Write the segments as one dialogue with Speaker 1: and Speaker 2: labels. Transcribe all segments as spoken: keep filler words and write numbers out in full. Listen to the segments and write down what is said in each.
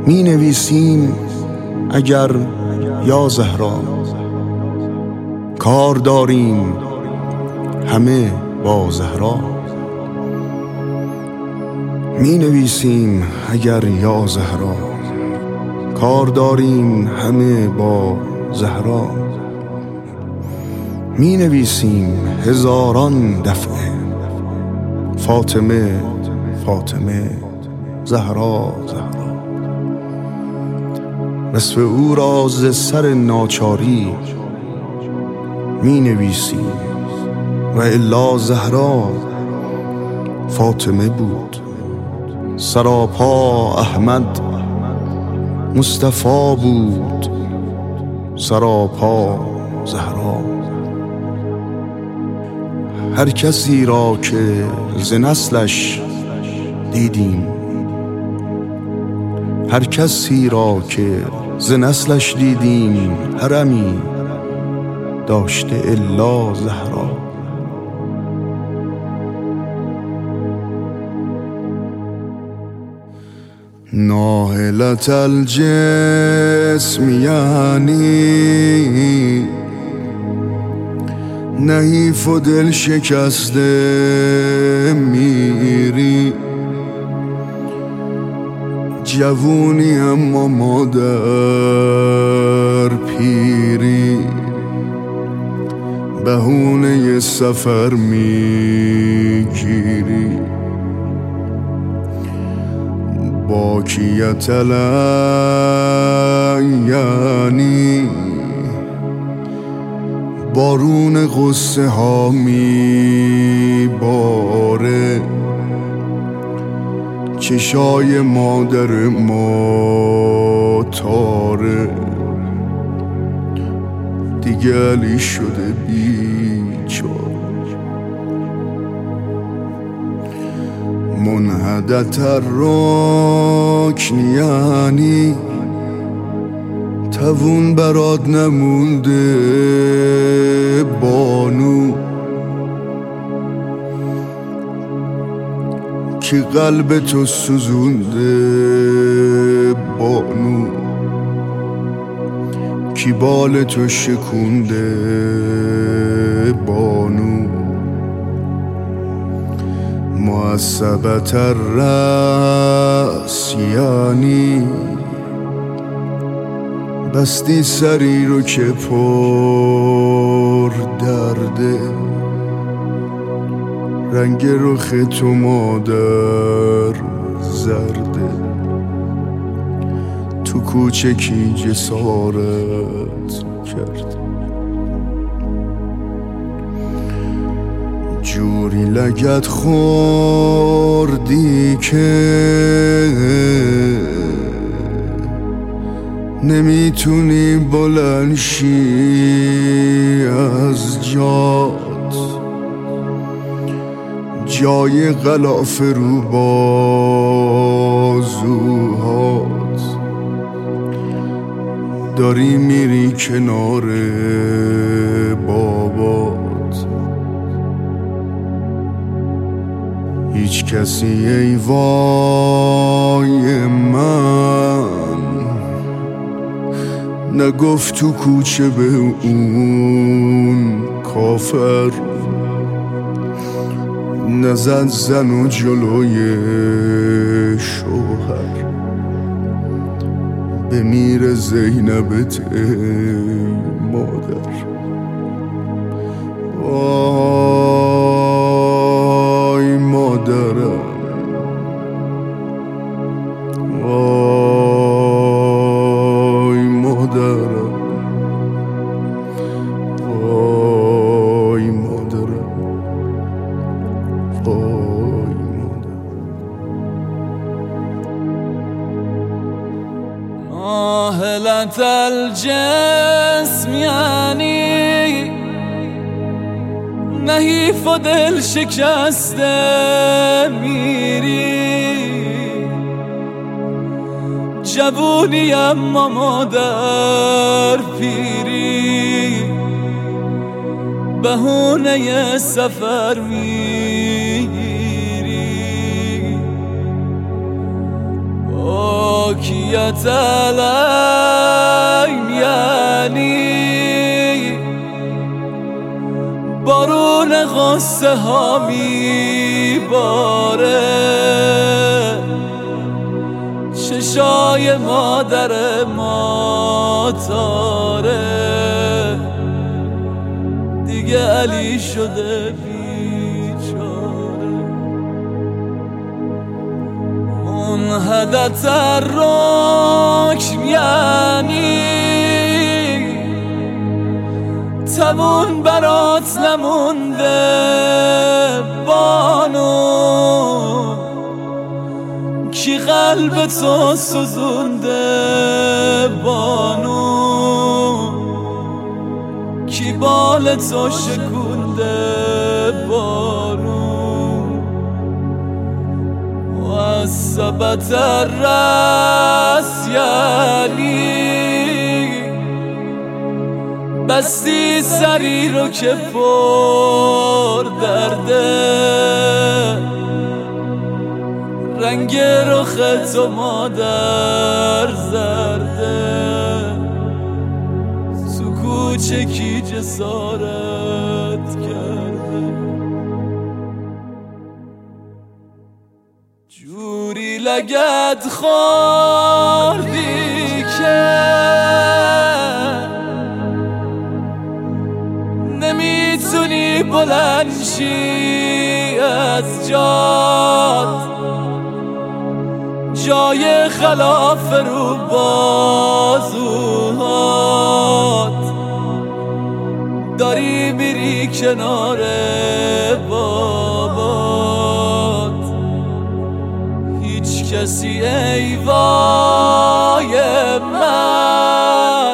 Speaker 1: می نویسیم اگر یا زهرا، کار داریم همه با زهرا. می نویسیم اگر یا زهرا، کار داریم همه با زهرا. می نویسیم هزاران دفعه فاطمه فاطمه زهرا زهرا. نصف او را ز سر ناچاری می نویسیم و الا زهرا فاطمه بود. سراپا احمد مصطفی بود، سراپا زهرا. هر کسی را که ز نسلش دیدیم، هر کسی را که ز نسلش دیدیم، حرمی داشته الا زهرا. ناهلت الجسم یعنی نحیف و دل شکسته میری. جوونی اما مادر پیری، بهونه سفر میگیری. باکیت یعنی بارون غصه ها میباره. چشای مادر ما تاره، دیگه علی شده بیچاره. منحدت الرکن یعنی توون برات نمونده بانو، که قلب تو سوزونده بانو، کی بال تو شکونده بانو. معصبت الرأس یعنی بستی سری رو که پر درده. رنگ رخ تو مادر زرده، تو کوچکی جسارت کرده. جوری لگت خوردی که نمیتونی بلند شی از جات. جای غلاف رو بازوهات، داری میری کنار بابات. هیچ کسی ای وای من نگفت تو کوچه به اون کافر. نزد زن و جلوی شوهر، بمیر زینبت ای مادر. وای مادرم، وای مادرم، وای مادرم، وای مادرم.
Speaker 2: ناهلت الجسم یعنی نحیف و دل شکسته میری. جوونی اما مادر پیری، بهونه سفر میگیری. پاکیت علیم یعنی بارون غصه ها میباره، چشای مادر ما تاره، دیگه علی شده بیچاره. اون حدت الرکن یعنی تمون برات نمونده بانو، کی قلب تو سوزونده بانو، کی بال تو شکونده بانو. و از ثبت الرأس یعنی بستی سری رو که پر درده، رنگ رخ تو مادر زرده، تو کوچه کی جسارت کرده. جوری لگد خوردی که نمیتونی بلند شی از جات، جای خلاف رو بازوهات، داری میری کنار بابات. هیچ کسی ای وای من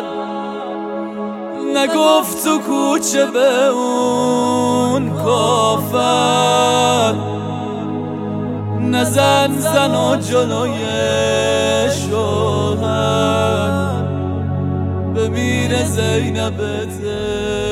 Speaker 2: نگفت تو کوچه به اون کافر، نزن زن و جلوی شوهر، بمیره زینبت